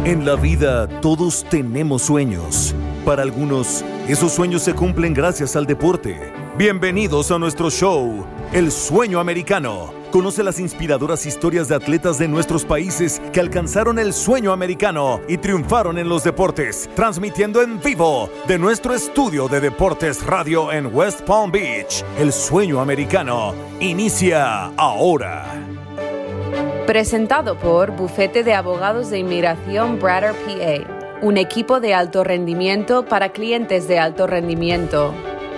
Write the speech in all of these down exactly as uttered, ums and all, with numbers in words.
En la vida todos tenemos sueños. Para algunos, esos sueños se cumplen gracias al deporte. Bienvenidos a nuestro show, El Sueño Americano. Conoce las inspiradoras historias de atletas de nuestros países que alcanzaron el sueño americano y triunfaron en los deportes, transmitiendo en vivo de nuestro estudio de Deportes Radio en West Palm Beach. El Sueño Americano inicia ahora. Presentado por Bufete de Abogados de Inmigración Bratter P A, un equipo de alto rendimiento para clientes de alto rendimiento.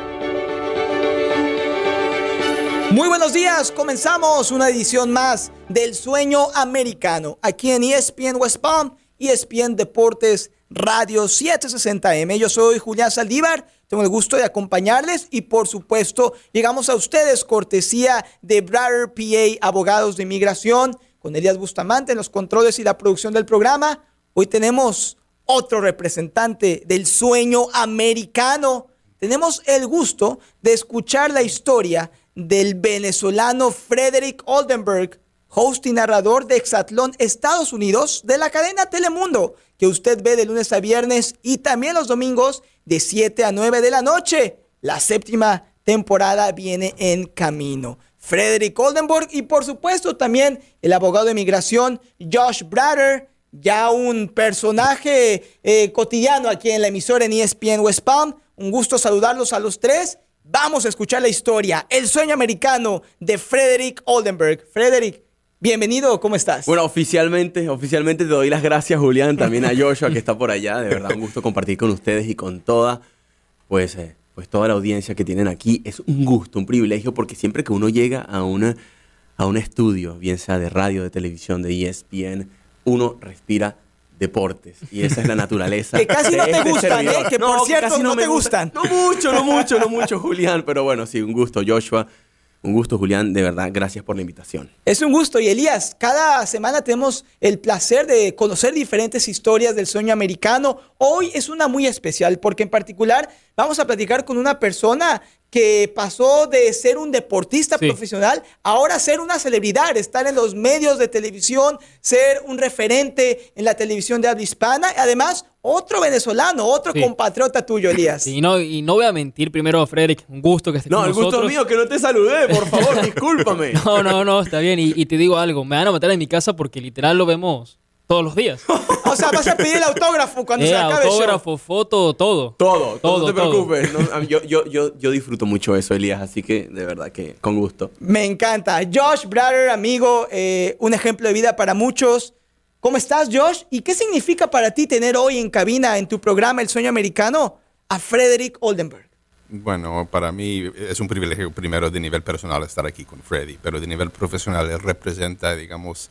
Muy buenos días, comenzamos una edición más del Sueño Americano, aquí en E S P N West Palm, E S P N Deportes Radio setecientos sesenta eme. Yo soy Julián Saldívar, tengo el gusto de acompañarles y por supuesto llegamos a ustedes cortesía de Bratter P A, Abogados de Inmigración, con Elías Bustamante en los controles y la producción del programa. Hoy tenemos otro representante del Sueño Americano. Tenemos el gusto de escuchar la historia del venezolano Frederick Oldenburg, host y narrador de Exatlón Estados Unidos de la cadena Telemundo, que usted ve de lunes a viernes y también los domingos de siete a nueve de la noche. La séptima temporada viene en camino. Frederick Oldenburg y por supuesto también el abogado de migración Josh Bratter, ya un personaje eh, cotidiano aquí en la emisora en E S P N West Palm. Un gusto saludarlos a los tres. Vamos a escuchar la historia, el sueño americano de Frederick Oldenburg. Frederick, bienvenido, ¿cómo estás? Bueno, oficialmente, oficialmente te doy las gracias, Julián, también a Joshua que está por allá. De verdad, un gusto compartir con ustedes y con toda, pues, eh, pues toda la audiencia que tienen aquí. Es un gusto, un privilegio, porque siempre que uno llega a, una, a un estudio, bien sea de radio, de televisión, de E S P N, uno respira deportes, y esa es la naturaleza. Que casi de no te este gustan, servidor. ¿eh? Que por no, cierto que no, no te me gustan. No mucho, no mucho, no mucho, Julián. Pero bueno, sí, un gusto, Joshua. Un gusto, Julián. De verdad, gracias por la invitación. Es un gusto. Y Elías, cada semana tenemos el placer de conocer diferentes historias del sueño americano. Hoy es una muy especial porque en particular vamos a platicar con una persona que pasó de ser un deportista sí. profesional ahora a ser una celebridad, estar en los medios de televisión, ser un referente en la televisión de habla hispana. Además, otro venezolano, otro sí. compatriota tuyo, Elías. Sí, no, y no voy a mentir primero, Frederick, un gusto que estés no, con nosotros. No, el gusto es mío, que no te saludé, por favor, discúlpame. No, no, no, está bien. Y, y te digo algo, me van a matar en mi casa porque literal lo vemos todos los días. O sea, vas a pedir el autógrafo cuando eh, se acabe autógrafo, el show. foto, todo. Todo, todo, no te todo. preocupes. No, yo, yo, yo, yo disfruto mucho eso, Elías, así que de verdad que con gusto. Me encanta. Josh Bratter, amigo, eh, un ejemplo de vida para muchos. ¿Cómo estás, Josh? ¿Y qué significa para ti tener hoy en cabina, en tu programa El Sueño Americano, a Frederick Oldenburg? Bueno, para mí es un privilegio primero de nivel personal estar aquí con Freddy, pero de nivel profesional él representa, digamos,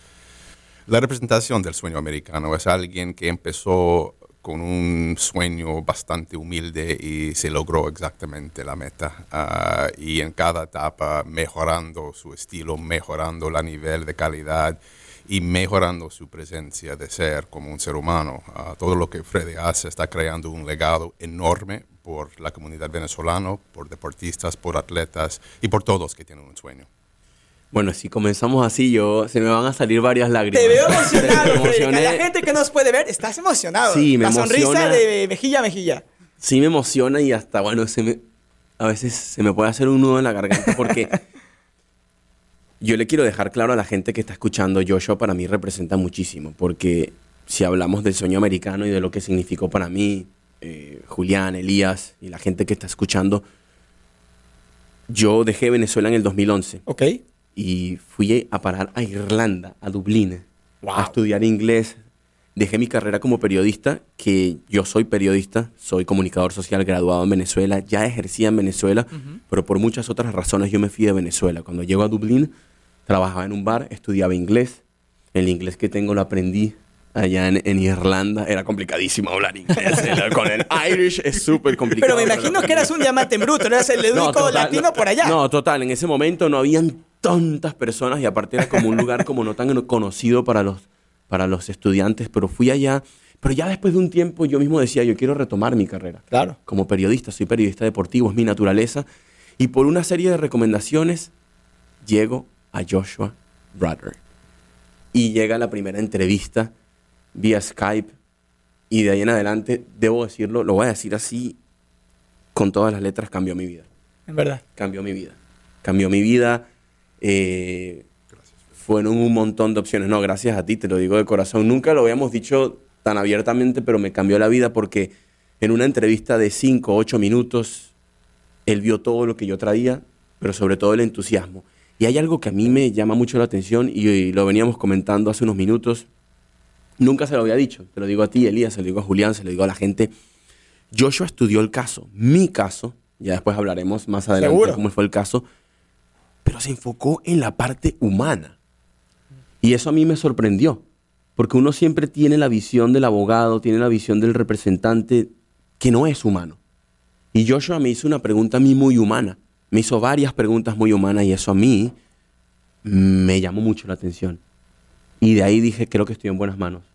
la representación del sueño americano. Es alguien que empezó con un sueño bastante humilde y se logró exactamente la meta. Uh, y en cada etapa mejorando su estilo, mejorando la nivel de calidad y mejorando su presencia de ser como un ser humano. Uh, todo lo que Freddy hace está creando un legado enorme por la comunidad venezolana, por deportistas, por atletas y por todos que tienen un sueño. Bueno, si comenzamos así, yo se me van a salir varias lágrimas. Te veo emocionado, Frederick. La gente que nos puede ver, estás emocionado. Sí, me la emociona. La sonrisa de mejilla a mejilla. Sí, me emociona y hasta, bueno, se me, a veces se me puede hacer un nudo en la garganta porque yo le quiero dejar claro a la gente que está escuchando, Joshua para mí representa muchísimo, porque si hablamos del sueño americano y de lo que significó para mí, eh, Julián, Elías y la gente que está escuchando, yo dejé Venezuela en el dos mil once. Ok. Y fui a parar a Irlanda, a Dublín, wow. a estudiar inglés. Dejé mi carrera como periodista, que yo soy periodista, soy comunicador social graduado en Venezuela, ya ejercía en Venezuela, uh-huh. pero por muchas otras razones yo me fui de Venezuela. Cuando llego a Dublín, trabajaba en un bar, estudiaba inglés. El inglés que tengo lo aprendí allá en, en Irlanda. Era complicadísimo hablar inglés. Con el Irish es súper complicado. Pero me imagino que eras un diamante en bruto, no eras el único no, total, latino no, por allá. No, total, en ese momento no habían tantas personas y aparte era como un lugar como no tan conocido para los, para los estudiantes, pero fui allá. Pero ya después de un tiempo yo mismo decía, yo quiero retomar mi carrera. Claro. Como periodista, soy periodista deportivo, es mi naturaleza. Y por una serie de recomendaciones, llego a Joshua Bratter. Y llega la primera entrevista vía Skype Y de ahí en adelante, debo decirlo, lo voy a decir así, con todas las letras, cambió mi vida. En verdad. Cambió mi vida. Cambió mi vida. Eh, fueron un montón de opciones. No, gracias a ti, te lo digo de corazón. Nunca lo habíamos dicho tan abiertamente, pero me cambió la vida porque en una entrevista de cinco o ocho minutos, él vio todo lo que yo traía, pero sobre todo el entusiasmo. Y hay algo que a mí me llama mucho la atención y, y lo veníamos comentando hace unos minutos. Nunca se lo había dicho. Te lo digo a ti, Elías, se lo digo a Julián, se lo digo a la gente. Joshua estudió el caso, mi caso, ya después hablaremos más adelante ¿Seguro? de cómo fue el caso, pero se enfocó en la parte humana. Y eso a mí me sorprendió, porque uno siempre tiene la visión del abogado, tiene la visión del representante que no es humano. Y Joshua me hizo una pregunta a mí muy humana, me hizo varias preguntas muy humanas y eso a mí me llamó mucho la atención. Y de ahí dije, creo que estoy en buenas manos.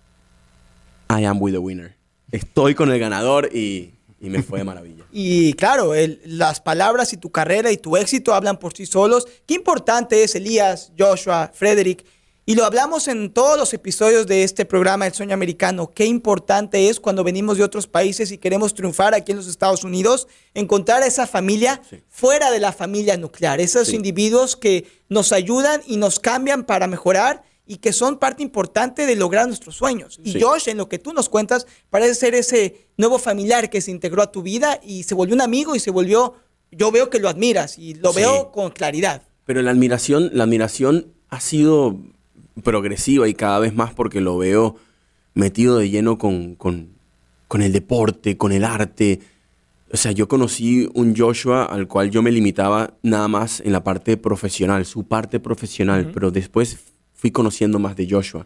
I am with the winner. Estoy con el ganador y, y me fue de maravilla. Y claro, el, las palabras y tu carrera y tu éxito hablan por sí solos. Qué importante es Elías, Joshua, Frederick. Y lo hablamos en todos los episodios de este programa El Sueño Americano. Qué importante es cuando venimos de otros países y queremos triunfar aquí en los Estados Unidos, encontrar a esa familia sí. fuera de la familia nuclear. Esos sí. individuos que nos ayudan y nos cambian para mejorar y que son parte importante de lograr nuestros sueños. Y sí. Josh, en lo que tú nos cuentas, parece ser ese nuevo familiar que se integró a tu vida y se volvió un amigo y se volvió, yo veo que lo admiras y lo sí. veo con claridad. Pero la admiración, la admiración ha sido progresiva y cada vez más porque lo veo metido de lleno con, con, con el deporte, con el arte. O sea, yo conocí un Joshua al cual yo me limitaba nada más en la parte profesional, su parte profesional, uh-huh. pero después fui conociendo más de Joshua.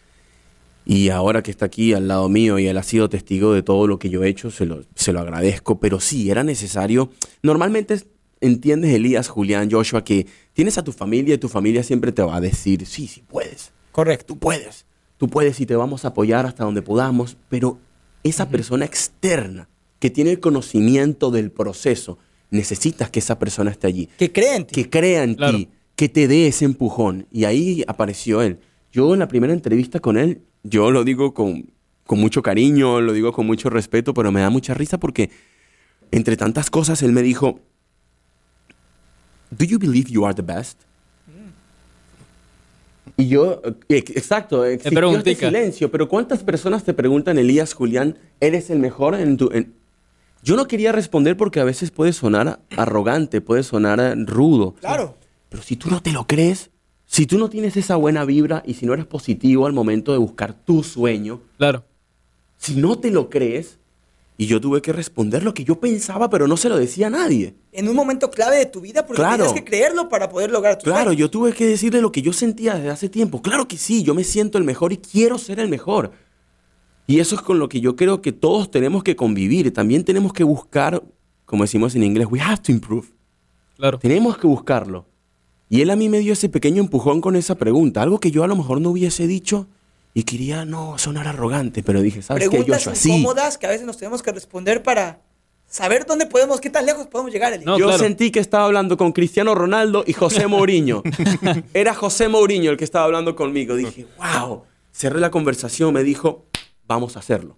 Y ahora que está aquí al lado mío y él ha sido testigo de todo lo que yo he hecho, se lo, se lo agradezco. Pero sí, era necesario. Normalmente entiendes, Elías, Julián, Joshua, que tienes a tu familia y tu familia siempre te va a decir, sí, sí puedes. Correcto. Tú puedes. Tú puedes y te vamos a apoyar hasta donde podamos. Pero esa uh-huh. persona externa que tiene el conocimiento del proceso, necesitas que esa persona esté allí. Que crea en ti. Que crea en claro. ti. Que te dé ese empujón. Y ahí apareció él. Yo en la primera entrevista con él, yo lo digo con, con mucho cariño, lo digo con mucho respeto, pero me da mucha risa porque entre tantas cosas él me dijo, ¿Do you believe you are the best? Mm. Y yo, exacto, existió este silencio. Pero ¿cuántas personas te preguntan, Elías, Julián, ¿eres el mejor en tu...? En... Yo no quería responder porque a veces puede sonar arrogante, puede sonar rudo. Claro. Pero si tú no te lo crees, si tú no tienes esa buena vibra y si no eres positivo al momento de buscar tu sueño, claro. si no te lo crees, y yo tuve que responder lo que yo pensaba, pero no se lo decía a nadie. En un momento clave de tu vida, porque claro. tienes que creerlo para poder lograr tu Claro, sueño. yo tuve que decirle lo que yo sentía desde hace tiempo. Claro que sí, yo me siento el mejor y quiero ser el mejor. Y eso es con lo que yo creo que todos tenemos que convivir. También tenemos que buscar, como decimos en inglés, we have to improve. Claro. Tenemos que buscarlo. Y él a mí me dio ese pequeño empujón con esa pregunta, algo que yo a lo mejor no hubiese dicho y quería no sonar arrogante, pero dije, ¿sabes qué, Joshua? Preguntas incómodas que a veces nos tenemos que responder para saber dónde podemos, qué tan lejos podemos llegar. No, yo claro. sentí que estaba hablando con Cristiano Ronaldo y José Mourinho. Era José Mourinho el que estaba hablando conmigo. Dije, wow. Cerré la conversación, me dijo, vamos a hacerlo.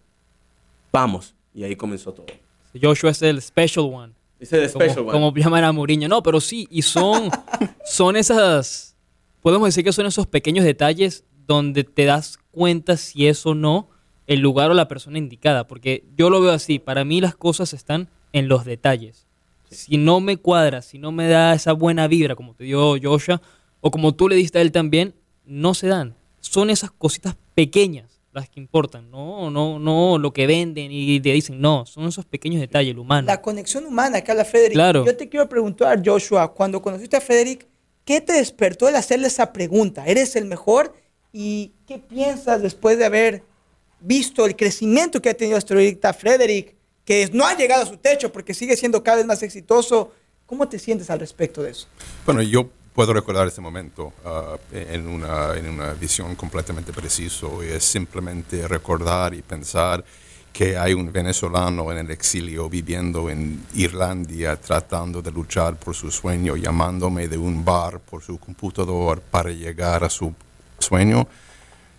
Vamos. Y ahí comenzó todo. Joshua es el special one. Es el special como, one. Como llaman a Mourinho. No, pero sí, y son, son esas, podemos decir que son esos pequeños detalles donde te das cuenta si es o no el lugar o la persona indicada. Porque yo lo veo así, para mí las cosas están en los detalles. Sí. Si no me cuadra, si no me da esa buena vibra, como te dio Joshua, o como tú le diste a él también, no se dan. Son esas cositas pequeñas las que importan, no, no, no lo que venden y te dicen, no, son esos pequeños detalles, el humano. La conexión humana que habla Frederick. Claro. Yo te quiero preguntar, Joshua, cuando conociste a Frederick, ¿qué te despertó el hacerle esa pregunta? ¿Eres el mejor? ¿Y qué piensas después de haber visto el crecimiento que ha tenido hasta ahorita Frederick, que no ha llegado a su techo porque sigue siendo cada vez más exitoso? ¿Cómo te sientes al respecto de eso? Bueno, yo puedo recordar ese momento uh, en, una, en una visión completamente preciso. Y es simplemente recordar y pensar que hay un venezolano en el exilio viviendo en Irlanda tratando de luchar por su sueño, llamándome de un bar por su computador para llegar a su sueño.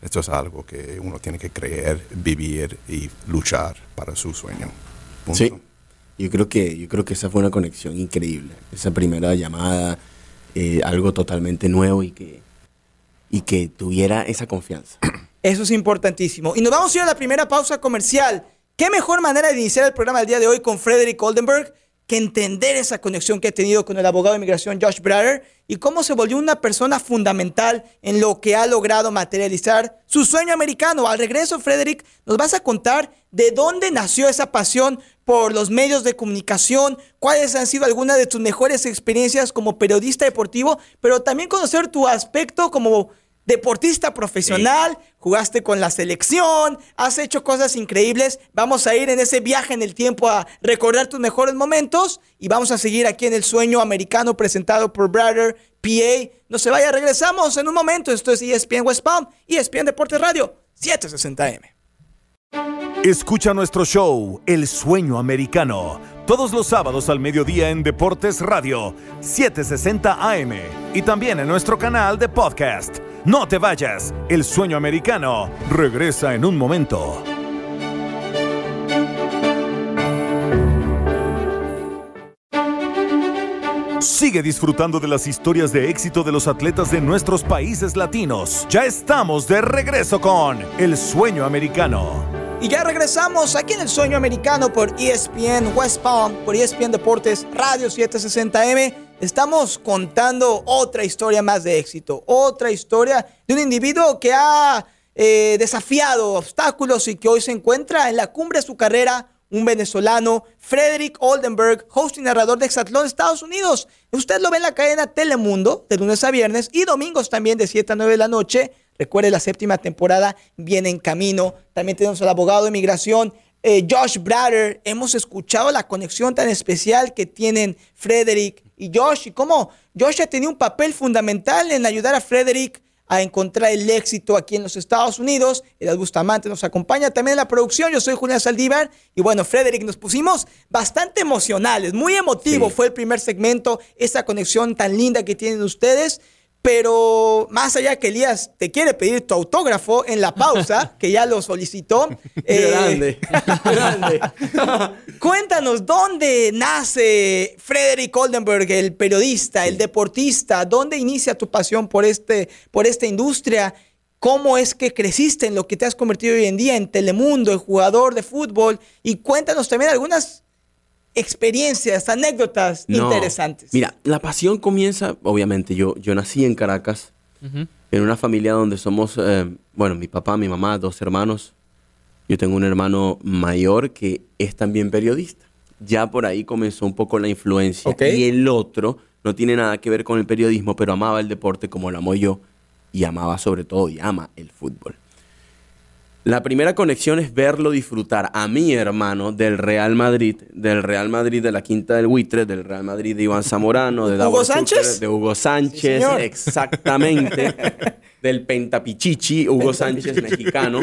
esto es algo que uno tiene que creer, vivir y luchar para su sueño. Punto. Sí, yo creo que, yo creo que esa fue una conexión increíble. Esa primera llamada, eh, algo totalmente nuevo y que, y que tuviera esa confianza. Eso es importantísimo. Y nos vamos a ir a la primera pausa comercial. ¿Qué mejor manera de iniciar el programa del día de hoy con Frederick Oldenburg que entender esa conexión que ha tenido con el abogado de inmigración Josh Bratter y cómo se volvió una persona fundamental en lo que ha logrado materializar su sueño americano? Al regreso, Frederick, nos vas a contar de dónde nació esa pasión por los medios de comunicación, cuáles han sido algunas de tus mejores experiencias como periodista deportivo, pero también conocer tu aspecto como deportista profesional, sí. Jugaste con la selección, has hecho cosas increíbles. Vamos a ir en ese viaje en el tiempo a recordar tus mejores momentos y vamos a seguir aquí en El Sueño Americano presentado por Bratter P A. No se vaya, regresamos en un momento. Esto es E S P N West Palm, E S P N Deportes Radio, setecientos sesenta A M. Escucha nuestro show, El Sueño Americano, todos los sábados al mediodía en Deportes Radio, setecientos sesenta A M y también en nuestro canal de podcast. No te vayas, El Sueño Americano regresa en un momento. Sigue disfrutando de las historias de éxito de los atletas de nuestros países latinos. Ya estamos de regreso con El Sueño Americano. Y ya regresamos aquí en El Sueño Americano por E S P N West Palm, por E S P N Deportes Radio setecientos sesenta A M. Estamos contando otra historia más de éxito, otra historia de un individuo que ha eh, desafiado obstáculos y que hoy se encuentra en la cumbre de su carrera, un venezolano, Frederick Oldenburg, host y narrador de Exatlón, Estados Unidos. Usted lo ve en la cadena Telemundo de lunes a viernes y domingos también de siete a nueve de la noche. Recuerde, la séptima temporada viene en camino. También tenemos al abogado de inmigración, eh, Josh Bratter. Hemos escuchado la conexión tan especial que tienen Frederick y Josh, y cómo Josh ha tenido un papel fundamental en ayudar a Frederick a encontrar el éxito aquí en los Estados Unidos. Edad Bustamante nos acompaña también en la producción. Yo soy Julián Saldívar. Y bueno, Frederick, nos pusimos bastante emocionales. Muy emotivo sí. Fue el primer segmento, esa conexión tan linda que tienen ustedes. Pero más allá que Elías te quiere pedir tu autógrafo en la pausa, que ya lo solicitó. eh, grande, grande. Cuéntanos, ¿dónde nace Frederick Oldenburg, el periodista, el deportista? ¿Dónde inicia tu pasión por, este, por esta industria? ¿Cómo es que creciste en lo que te has convertido hoy en día en Telemundo, el jugador de fútbol? Y cuéntanos también algunas experiencias, anécdotas no, interesantes. Mira, la pasión comienza, obviamente, yo, yo nací en Caracas, uh-huh. en una familia donde somos, eh, bueno, mi papá, mi mamá, dos hermanos. Yo tengo un hermano mayor que es también periodista. Ya por ahí comenzó un poco la influencia. Okay. Y el otro no tiene nada que ver con el periodismo, pero amaba el deporte como lo amo yo. Y amaba sobre todo, y ama el fútbol. La primera conexión es verlo disfrutar a mi hermano del Real Madrid, del Real Madrid de la Quinta del Buitre, del Real Madrid de Iván Zamorano, de Hugo Sánchez, de Hugo Sánchez, sí, exactamente, del Pentapichichi, Hugo Sánchez, mexicano.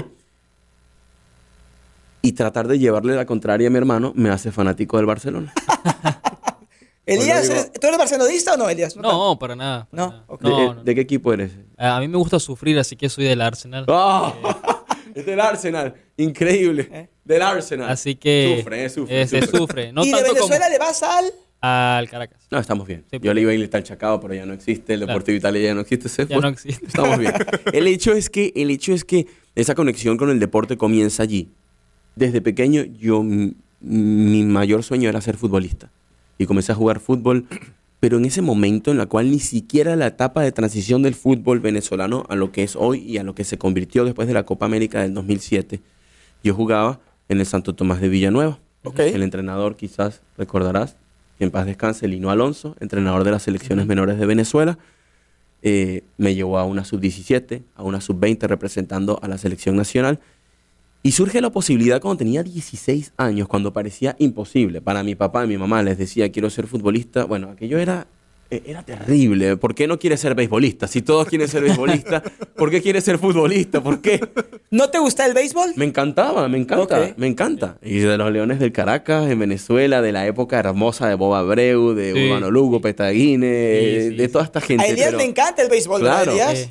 Y tratar de llevarle la contraria a mi hermano me hace fanático del Barcelona. Elías, digo, ¿tú eres barcelonista o no, Elías? No, no para nada. Para no, nada. Okay. ¿De, no, no. ¿De qué equipo eres? A mí me gusta sufrir, así que soy del Arsenal. ¡Oh! Es del Arsenal, increíble. ¿Eh? Del Arsenal. Así que sufre, sufre. Eh, se sufre. sufre. No ¿Y tanto de Venezuela como le vas al? Al Caracas. No, estamos bien. Sí, Yo le iba a ir al Chacao, pero ya no existe. El Deportivo claro. Italia ya no existe. Se ya fue. no existe. Estamos bien. El hecho es que, el hecho es que esa conexión con el deporte comienza allí. Desde pequeño, yo mi, mi mayor sueño era ser futbolista. Y comencé a jugar fútbol. Pero en ese momento en la cual ni siquiera la etapa de transición del fútbol venezolano a lo que es hoy y a lo que se convirtió después de la Copa América del dos mil siete, yo jugaba en el Santo Tomás de Villanueva. Okay. El entrenador, quizás recordarás, que en paz descanse, Lino Alonso, entrenador de las selecciones uh-huh. menores de Venezuela, eh, me llevó a una sub diecisiete, a una sub veinte representando a la selección nacional. Y surge la posibilidad cuando tenía dieciséis años, cuando parecía imposible. Para mi papá y mi mamá les decía, quiero ser futbolista. Bueno, aquello era, era terrible. ¿Por qué no quieres ser beisbolista? Si todos quieren ser beisbolistas, ¿por qué quieres ser futbolista? ¿Por qué? ¿No te gusta el béisbol? Me encantaba, me encanta, okay. me encanta. Y de los Leones del Caracas, en Venezuela, de la época hermosa de Bob Abreu, de sí. Urbano Lugo, Petaguine, sí, sí, de toda esta gente. A Elías pero... le encanta el béisbol, claro, ¿no, Elías? Eh.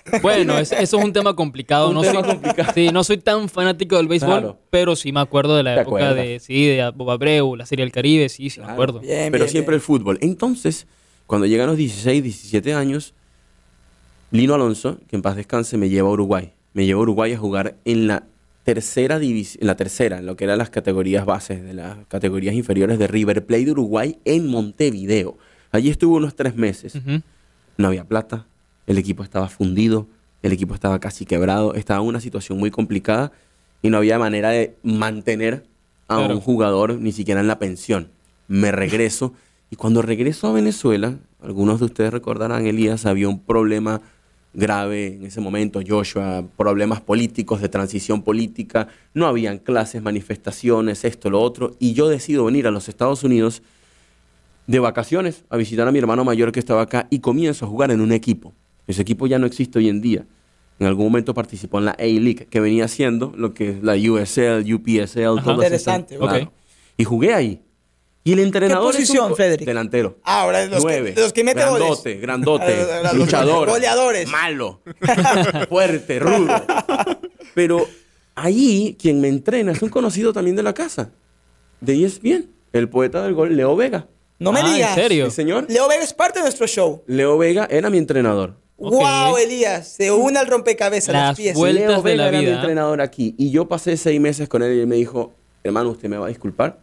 Bueno, es- eso es un tema complicado. Un no tema soy, complicado. Sí, no soy tan fanático del béisbol, Claro. pero sí me acuerdo de la ¿Te época acuerdas? de, sí, de Bob Abreu, la Serie del Caribe, sí, sí me Claro. acuerdo. Bien, Pero bien, siempre bien. el fútbol. Entonces, cuando llegan los dieciséis, diecisiete años, Lino Alonso, que en paz descanse, me lleva a Uruguay. Me lleva a Uruguay a jugar en la tercera división, en la tercera, en lo que eran las categorías bases de las categorías inferiores de River Plate de Uruguay en Montevideo. Allí estuve unos tres meses. Ujú. No había plata, el equipo estaba fundido, el equipo estaba casi quebrado, estaba en una situación muy complicada y no había manera de mantener a Claro. un jugador ni siquiera en la pensión. Me regreso y cuando regreso a Venezuela, algunos de ustedes recordarán, Elías, había un problema grave en ese momento, Joshua, problemas políticos, de transición política, no habían clases, manifestaciones, esto, lo otro, y yo decido venir a los Estados Unidos de vacaciones a visitar a mi hermano mayor que estaba acá y comienzo a jugar en un equipo. Ese equipo ya no existe hoy en día. En algún momento participó en la A-League, que venía siendo lo que es la U S L, U P S L, Ajá. todas esas- Interesante, ok. claro. Y jugué ahí. Y el entrenador es un posición, co- Frederick? delantero. Ah, ahora de los que- Nueve. de los que mete goles. grandote, grandote, Ah, los luchador, goleadores. malo, fuerte, rudo. Pero ahí quien me entrena es un conocido también de la casa, de E S P N, el poeta del gol, Leo Vega. No me Ah, digas. ¿en serio? Sí, señor. Leo Vega es parte de nuestro show. Leo Vega era mi entrenador. Ok. Wow, Elías, se une al rompecabezas Las las piezas. vueltas Leo de Vega la era mi vida. entrenador aquí. Y yo pasé seis meses con él y él me dijo, hermano, usted me va a disculpar,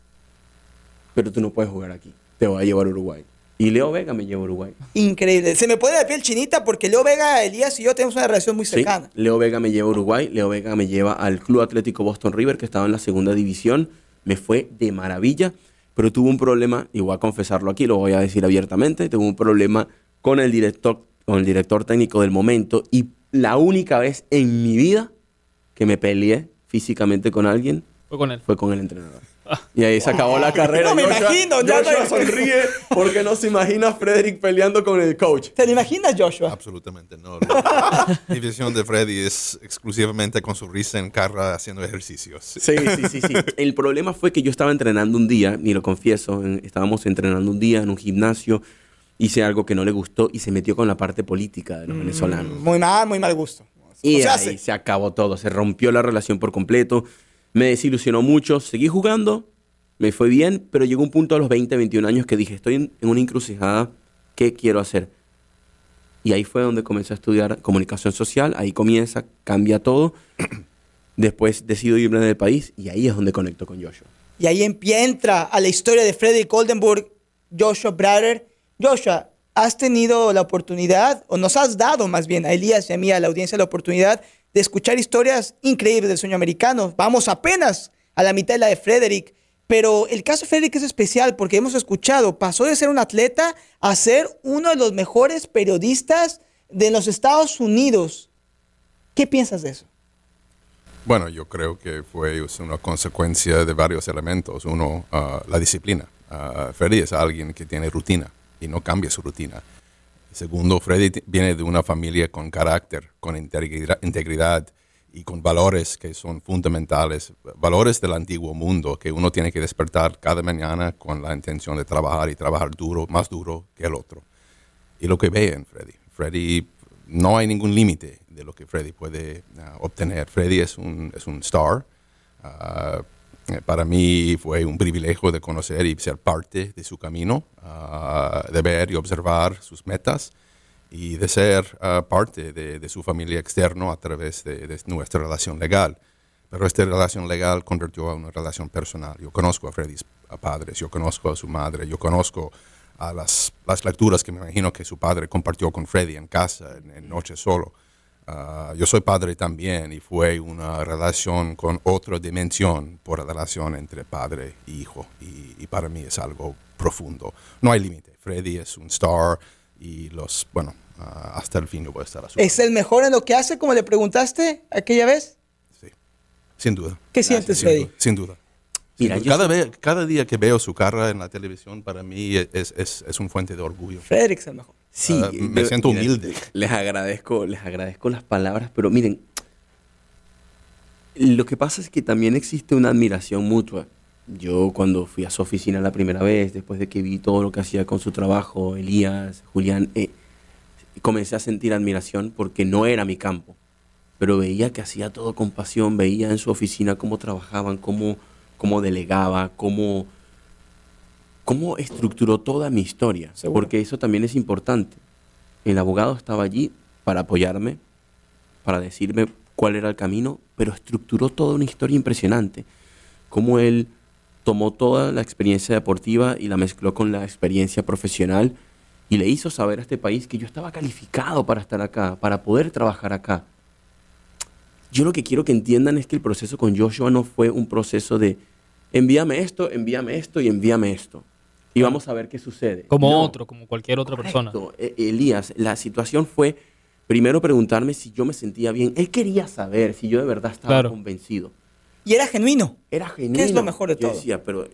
pero tú no puedes jugar aquí. Te voy a llevar a Uruguay. Y Leo Vega me llevó a Uruguay. Increíble. Se me pone la piel chinita porque Leo Vega, Elías y yo tenemos una relación muy Sí, cercana. Leo Vega me lleva a Uruguay. Leo Vega me lleva al Club Atlético Boston River, que estaba en la segunda división. Me fue de maravilla, pero tuve un problema, y voy a confesarlo aquí, lo voy a decir abiertamente, tuve un problema con el director, con el director técnico del momento, y la única vez en mi vida que me peleé físicamente con alguien Fue con él. fue con el entrenador. Y ahí se acabó la carrera. No me imagino, ya Joshua no- sonríe porque no se imagina a Frederick peleando con el coach. ¿Te lo imaginas, Joshua? Absolutamente no. La división de Freddy es exclusivamente con su risa en cara haciendo ejercicios. Sí, sí, sí, sí. El problema fue que yo estaba entrenando un día, y lo confieso, en- estábamos entrenando un día en un gimnasio, hice algo que no le gustó y se metió con la parte política de los venezolanos. Muy mal, muy mal gusto. Y O sea, ahí se- se acabó todo, se rompió la relación por completo, me desilusionó mucho, seguí jugando, me fue bien, pero llegó un punto a los veinte, veintiún años que dije, estoy en, en una encrucijada, ¿qué quiero hacer? Y ahí fue donde comencé a estudiar comunicación social, ahí comienza, cambia todo, después decido irme del país y ahí es donde conecto con Joshua. Y ahí empie- entra a la historia de Frederick Oldenburg, Joshua Brader. Joshua, has tenido la oportunidad, o nos has dado más bien a Elías y a mí, a la audiencia, la oportunidad de escuchar historias increíbles del sueño americano. Vamos apenas a la mitad de la de Frederick. Pero el caso de Frederick es especial porque hemos escuchado, pasó de ser un atleta a ser uno de los mejores periodistas de los Estados Unidos. ¿Qué piensas de eso? Bueno, yo creo que fue una consecuencia de varios elementos. Uno, ah, la disciplina. Ah, Freddy es alguien que tiene rutina y no cambia su rutina. Segundo, Freddy t- viene de una familia con carácter, con integridad, integridad y con valores que son fundamentales, valores del antiguo mundo que uno tiene que despertar cada mañana con la intención de trabajar y trabajar duro, más duro que el otro. Y lo que ve en Freddy. Freddy, no hay ningún límite de lo que Freddy puede uh, obtener. Freddy es un, es un star. Uh, eh, para mí fue un privilegio de conocer y ser parte de su camino, uh, de ver y observar sus metas y de ser uh, parte de, de su familia externo a través de, de nuestra relación legal. Pero esta relación legal convirtió a una relación personal. Yo conozco a Freddy's padres, yo conozco a su madre, yo conozco a las, las lecturas que me imagino que su padre compartió con Freddy en casa, en, en Noche Solo. Uh, yo soy padre también y fue una relación con otra dimensión por la relación entre padre y hijo. Y, y para mí es algo profundo. No hay límite. Freddy es un star y los, bueno, uh, hasta el fin yo voy a estar a su ¿Es el mejor en lo que hace, como le preguntaste aquella vez? Sí, sin duda. ¿Qué sientes, Sin Freddy? duda, sin duda. Mira, Sin yo duda. Cada, soy- ve- cada día que veo su cara en la televisión, para mí es, es, es un fuente de orgullo. Frederick es el mejor. Sí, Ah, me de- siento mira, humilde. Les agradezco, les agradezco las palabras, pero miren, lo que pasa es que también existe una admiración mutua. Yo cuando fui a su oficina la primera vez, después de que vi todo lo que hacía con su trabajo, Elías, Julián, eh, comencé a sentir admiración porque no era mi campo, pero veía que hacía todo con pasión, veía en su oficina cómo trabajaban, cómo, cómo delegaba, cómo, cómo estructuró toda mi historia, Seguro. porque eso también es importante. El abogado estaba allí para apoyarme, para decirme cuál era el camino, pero estructuró toda una historia impresionante, cómo él tomó toda la experiencia deportiva y la mezcló con la experiencia profesional y le hizo saber a este país que yo estaba calificado para estar acá, para poder trabajar acá. Yo lo que quiero que entiendan es que el proceso con Joshua no fue un proceso de envíame esto, envíame esto y envíame esto. Y vamos a ver qué sucede. Como No. otro, como cualquier otra persona. Correcto. E- Elías, la situación fue primero preguntarme si yo me sentía bien. Él quería saber si yo de verdad estaba Claro. convencido. Y era genuino. Era genuino. ¿Qué es lo mejor de Yo todo? decía, pero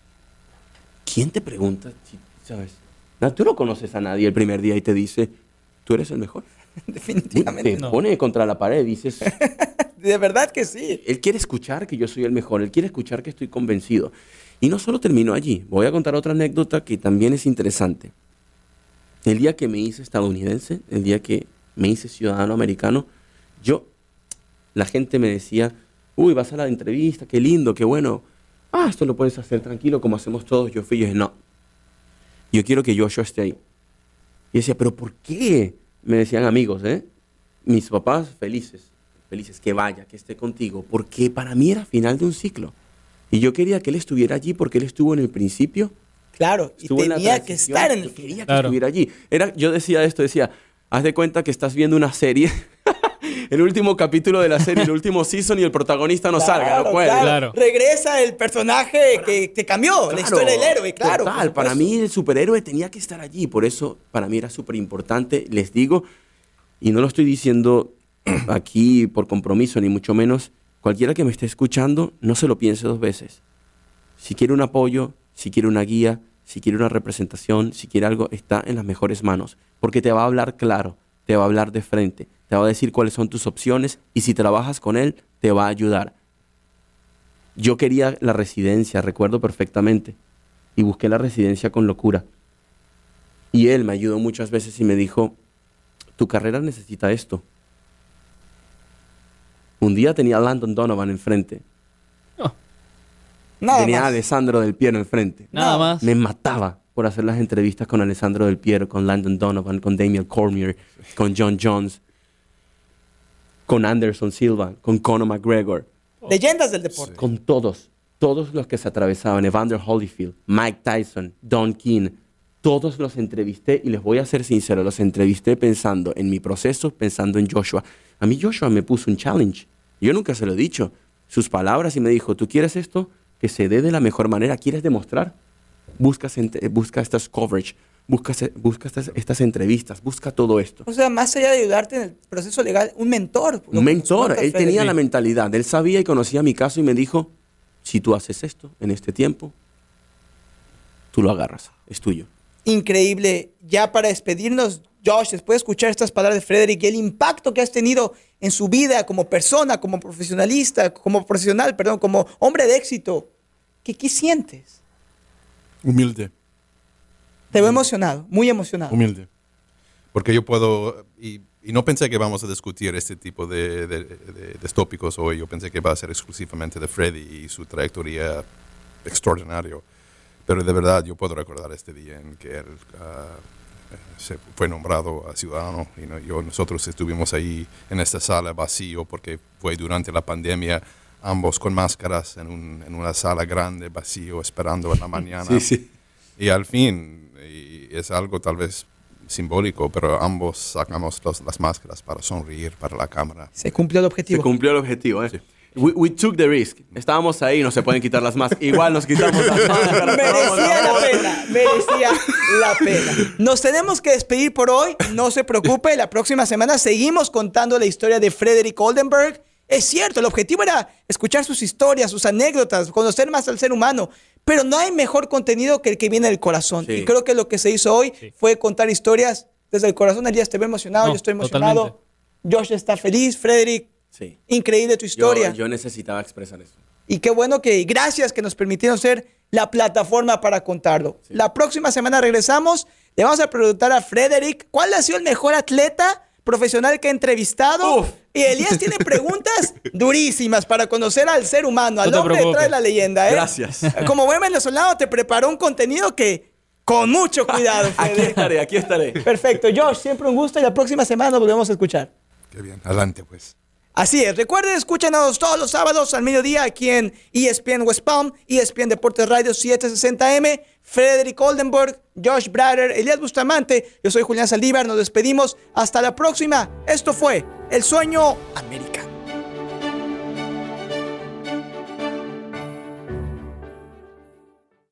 ¿quién te pregunta? Si, ¿sabes? No, tú no conoces a nadie el primer día y te dice, tú eres el mejor. Definitivamente. Te No. pone contra la pared y dices, De verdad que sí. él quiere escuchar que yo soy el mejor, él quiere escuchar que estoy convencido. Y no solo terminó allí, voy a contar otra anécdota que también es interesante. El día que me hice estadounidense, el día que me hice ciudadano americano, yo, la gente me decía, uy, vas a la entrevista, qué lindo, qué bueno. Ah, esto lo puedes hacer tranquilo como hacemos todos. Yo fui y dije, no, yo quiero que Joshua esté ahí. Y decía, ¿pero por qué? Me decían amigos, ¿eh? Mis papás felices, felices, que vaya, que esté contigo, porque para mí era final de un ciclo. Y yo quería que él estuviera allí porque él estuvo en el principio. Claro, y Estuvo en la tenía que transición, estar en yo el quería que Claro. estuviera allí. Era, yo decía esto, decía, haz de cuenta que estás viendo una serie, el último capítulo de la serie, el último season y el protagonista no salga, no Claro, puede. claro. Claro. Regresa el personaje que, que cambió, la Claro, historia del héroe, claro. total, por para supuesto. mí el superhéroe tenía que estar allí, por eso para mí era súper importante, les digo, y no lo estoy diciendo aquí por compromiso, ni mucho menos, cualquiera que me esté escuchando, no se lo piense dos veces. Si quiere un apoyo, si quiere una guía, si quiere una representación, si quiere algo, está en las mejores manos, porque te va a hablar claro, te va a hablar de frente, te va a decir cuáles son tus opciones y si trabajas con él, te va a ayudar. Yo quería la residencia, recuerdo perfectamente, y busqué la residencia con locura. Y él me ayudó muchas veces y me dijo, tu carrera necesita esto. Un día tenía a Landon Donovan enfrente, Nada tenía a más. Alessandro Del Piero enfrente. Nada No. más. Me mataba por hacer las entrevistas con Alessandro Del Piero, con Landon Donovan, con Damian Cormier, con John Jones, con Anderson Silva, con Conor McGregor, Leyendas del deporte. con todos, todos los que se atravesaban, Evander Holyfield, Mike Tyson, Don King, todos los entrevisté y les voy a ser sincero, los entrevisté pensando en mi proceso, pensando en Joshua. A mí Joshua me puso un challenge, yo nunca se lo he dicho, sus palabras y me dijo, ¿tú quieres esto? Que se dé de la mejor manera, ¿quieres demostrar? Busca, busca estas coverage, busca, busca estas, estas entrevistas, busca todo esto. O sea, más allá de ayudarte en el proceso legal, un mentor. Un mentor, él tenía la la mentalidad, él sabía y conocía mi caso y me dijo, si tú haces esto en este tiempo, tú lo agarras, es tuyo. Increíble. Ya para despedirnos, Josh, después de escuchar estas palabras de Frederick y el impacto que has tenido en su vida como persona, como profesionalista, como profesional, perdón, como hombre de éxito, ¿qué, qué sientes? Humilde, Te veo emocionado, muy emocionado. humilde. Porque yo puedo, y, y no pensé que vamos a discutir este tipo de, de, de- de tópicos hoy. Yo pensé que va a ser exclusivamente de Freddy y su trayectoria extraordinaria. Pero de verdad yo puedo recordar este día en que él ah, se fue nombrado a ciudadano. Y no- yo, nosotros estuvimos ahí en esta sala vacío porque fue durante la pandemia, ambos con máscaras en, un- en una sala grande, vacío, esperando en la mañana. Sí, sí. Y al fin, y es algo tal vez simbólico, pero ambos sacamos los- las máscaras para sonreír para la cámara. Se cumplió el Se objetivo. cumplió el objetivo, ¿eh? We, we took the risk. Estábamos ahí, no se pueden quitar las máscaras. Igual nos quitamos las máscaras. Merecía la pena, merecía la pena. Nos tenemos que despedir por hoy. No se preocupe, la próxima semana seguimos contando la historia de Frederick Oldenburg. Es cierto, el objetivo era escuchar sus historias, sus anécdotas, conocer más al ser humano. Pero no hay mejor contenido que el que viene del corazón. Sí. Y creo que lo que se hizo hoy Sí. fue contar historias desde el corazón. Elías, te veo emocionado, No, yo estoy emocionado. Josh está feliz, Frederick, Sí. increíble tu Yo, historia. yo necesitaba expresar eso. Y qué bueno que, gracias que nos permitieron ser la plataforma para contarlo. La próxima semana regresamos Le vamos a preguntar a Frederick cuál ha sido el mejor atleta profesional que ha entrevistado. Uf. Y Elías tiene preguntas durísimas para conocer al ser humano, al No te hombre detrás de preocupes. la leyenda. ¿eh? Gracias. Como buen venezolano te preparó un contenido que con mucho cuidado, Aquí Frederick. estaré, aquí estaré. Perfecto. Josh, siempre un gusto y la próxima semana nos volvemos a escuchar. Qué bien. Adelante, pues. Así es, recuerden, escúchanos todos los sábados al mediodía aquí en E S P N West Palm, E S P N Deportes Radio setecientos sesenta M, Frederick Oldenburg, Josh Brader, Elías Bustamante, yo soy Julián Saldívar, nos despedimos, hasta la próxima, esto fue El Sueño Americano.